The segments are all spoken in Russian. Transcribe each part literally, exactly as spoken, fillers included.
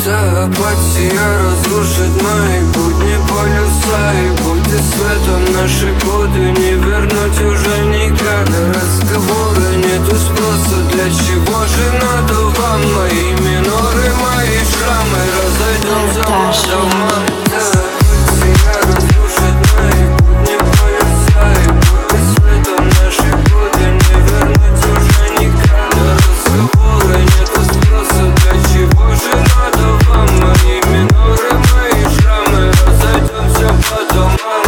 Апатия разрушит мои будни, полюса. И будь светом наши годы не вернуть уже никогда. Разговоры, нету спроса, для чего же надо вам мои миноры, мои шрамы? Разойдемся по домам. Апатия разрушит мои будни, полюса. И будь светом наши годы не вернуть уже никогда. Разговоры, нету спроса, для чего же надо вам мои миноры, мои шрамы? Разойдемся по домам.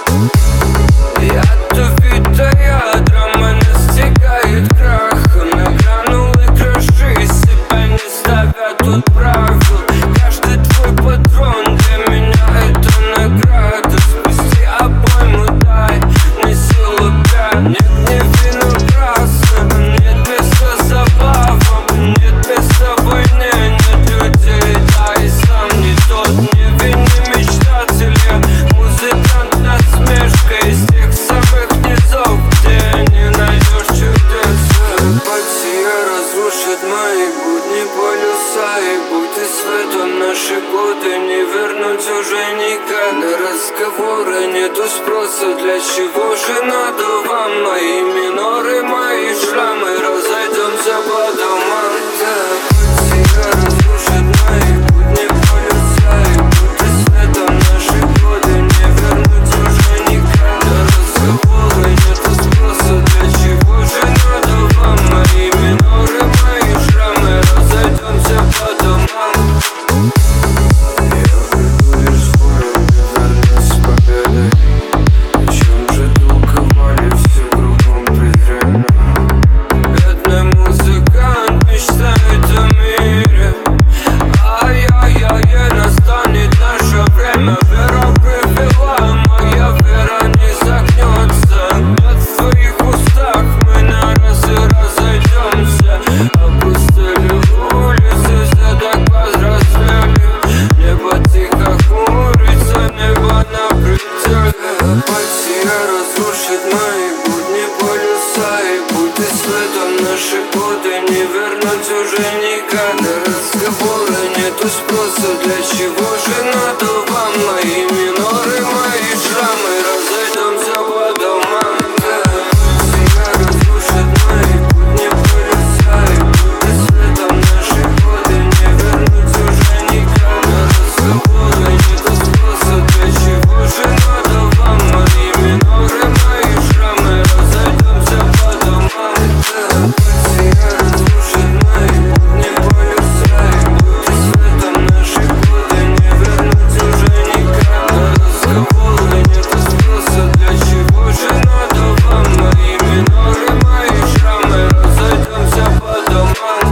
Ядовитая драма настигает крахом. Награнул и краши себя, не ставя тут правил. Каждый твой патрон для меня это награда. Спусти обойму, дай мне силу пять. Нет, не вину красным, нет места забавам, нет места войне, нет людей, да и сам не тот. Не вини мечтателя, музыкант насмешка из тех самых низов, где не найдешь чудес. Апатия разрушит мои будни, полюса. И будь ты светом наши годы не вернуть уже никогда. Разговора, нету спроса, для чего же надо вам мои миноры, мои шрамы? Разойдемся по домам. Апатия разрушит мои будни, полюса. И будь ты светом наши годы не вернуть уже никогда. Разговора, нету спроса, для чего же надо вам мои миноры, мои шрамы? Разойдемся по домам. Я приду лишь спорю, не вернусь с победой. О чем же толковали все кругом презренно? Бедный музыкант мечтает о мире. Ай-яй-яй, настанет наше время. Вера привела, моя вера не загнется. Нет в твоих устах, мы на раз и разойдемся. Опустили улицы, все так повзрослели. Небо тихо хмурится, небо на пределе. Апатия разрушит мои будни, полюса. И будь ты светом наши годы не вернуть уже никогда. Разговора, нету спроса, для чего же надо вам мои миноры, мои шрамы? Разойдемся по домам. Апатия разрушит мои будни, полюса. И будь ты светом наши годы не вернуть уже никогда. Разговора, нету спроса, для чего же надо вам мои миноры, мои шрамы? Разойдемся по домам. Апатия разрушит мои будни, полюса. И будь ты светом наши годы не вернуть уже никогда. Разговора, нету спроса, для чего же надо вам мои миноры, мои шрамы? Разойдемся по домам.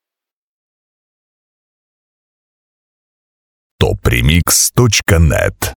топ ремикс точка нет